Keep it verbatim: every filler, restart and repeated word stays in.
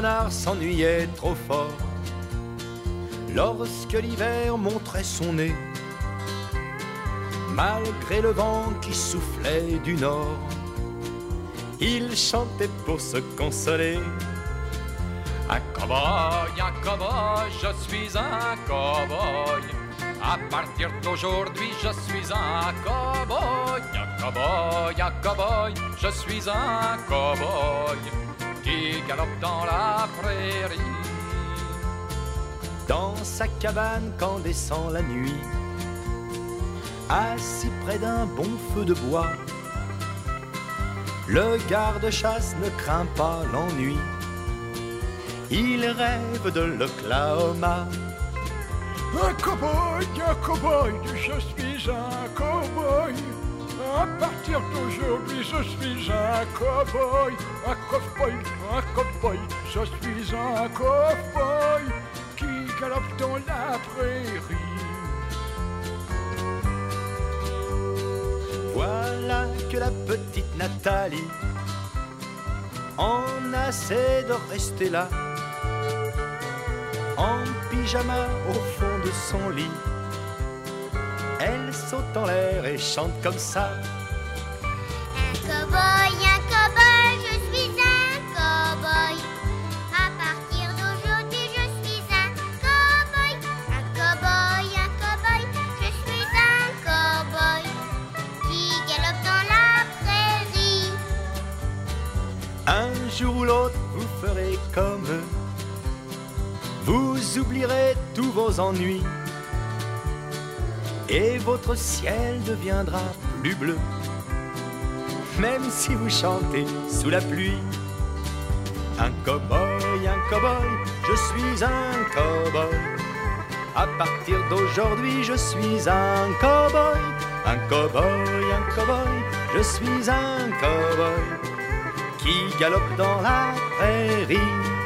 renard s'ennuyait trop fort lorsque l'hiver montrait son nez, malgré le vent qui soufflait du nord. Il chantait pour se consoler. Un cow-boy, un cow-boy, je suis un cow-boy. À partir d'aujourd'hui, je suis un cow-boy. Un cow-boy, un cow-boy, je suis un cow-boy qui galope dans la prairie. Dans sa cabane quand descend la nuit, assis près d'un bon feu de bois, le garde-chasse ne craint pas l'ennui. Il rêve de l'Oklahoma. Un cow-boy, un cow-boy, je suis un cow-boy. À partir d'aujourd'hui, je suis un cow-boy. Un cow-boy, un cow-boy, je suis un cow-boy qui galope dans la prairie. Voilà que la petite Nathalie en a assez de rester là, en pyjama au fond de son lit. Elle saute en l'air et chante comme ça. Un cow-boy, un cow-boy, je suis un cow-boy. À partir d'aujourd'hui, je suis un cow-boy. Un cow-boy, un cow-boy, je suis un cow-boy qui galope dans la prairie. Un jour ou l'autre, vous ferez comme eux. Vous oublierez tous vos ennuis et votre ciel deviendra plus bleu, même si vous chantez sous la pluie. Un cow-boy, un cow-boy, je suis un cow-boy. À partir d'aujourd'hui, je suis un cow-boy. Un cow-boy, un cow-boy, je suis un cow-boy qui galope dans la prairie.